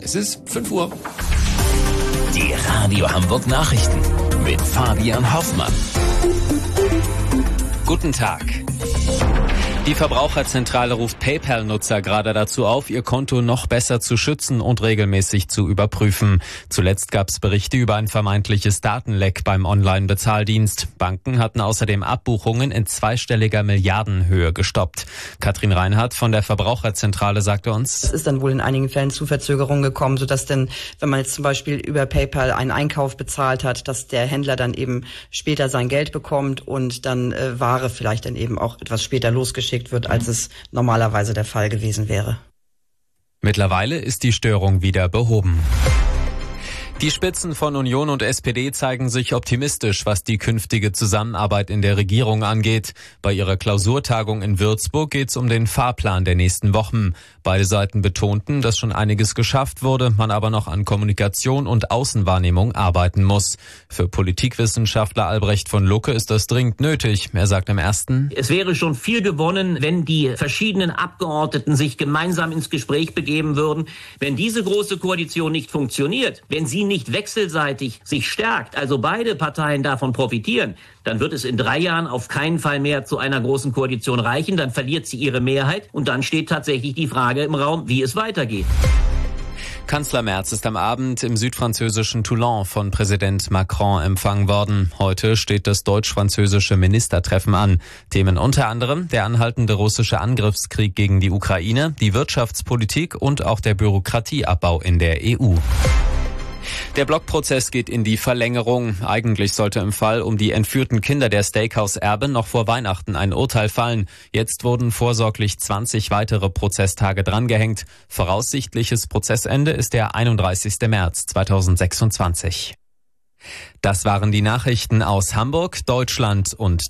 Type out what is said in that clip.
Es ist 5 Uhr. Die Radio Hamburg Nachrichten mit Fabian Hoffmann. Guten Tag. Die Verbraucherzentrale ruft PayPal-Nutzer gerade dazu auf, ihr Konto noch besser zu schützen und regelmäßig zu überprüfen. Zuletzt gab es Berichte über ein vermeintliches Datenleck beim Online-Bezahldienst. Banken hatten außerdem Abbuchungen in zweistelliger Milliardenhöhe gestoppt. Katrin Reinhardt von der Verbraucherzentrale sagte uns: Es ist dann wohl in einigen Fällen zu Verzögerungen gekommen, sodass denn, wenn man jetzt zum Beispiel über PayPal einen Einkauf bezahlt hat, dass der Händler dann eben später sein Geld bekommt und dann Ware vielleicht dann eben auch etwas später losgeschickt wird, als es normalerweise der Fall gewesen wäre. Mittlerweile ist die Störung wieder behoben. Die Spitzen von Union und SPD zeigen sich optimistisch, was die künftige Zusammenarbeit in der Regierung angeht. Bei ihrer Klausurtagung in Würzburg geht es um den Fahrplan der nächsten Wochen. Beide Seiten betonten, dass schon einiges geschafft wurde, man aber noch an Kommunikation und Außenwahrnehmung arbeiten muss. Für Politikwissenschaftler Albrecht von Lucke ist das dringend nötig. Er sagt im Ersten: Es wäre schon viel gewonnen, wenn die verschiedenen Abgeordneten sich gemeinsam ins Gespräch begeben würden. Wenn diese große Koalition nicht funktioniert, wenn sie nicht wechselseitig sich stärkt, also beide Parteien davon profitieren, dann wird es in 3 Jahren auf keinen Fall mehr zu einer großen Koalition reichen. Dann verliert sie ihre Mehrheit und dann steht tatsächlich die Frage im Raum, wie es weitergeht. Kanzler Merz ist am Abend im südfranzösischen Toulon von Präsident Macron empfangen worden. Heute steht das deutsch-französische Ministertreffen an. Themen unter anderem der anhaltende russische Angriffskrieg gegen die Ukraine, die Wirtschaftspolitik und auch der Bürokratieabbau in der EU. Der Blockprozess geht in die Verlängerung. Eigentlich sollte im Fall um die entführten Kinder der Steakhouse-Erben noch vor Weihnachten ein Urteil fallen. Jetzt wurden vorsorglich 20 weitere Prozesstage drangehängt. Voraussichtliches Prozessende ist der 31. März 2026. Das waren die Nachrichten aus Hamburg, Deutschland und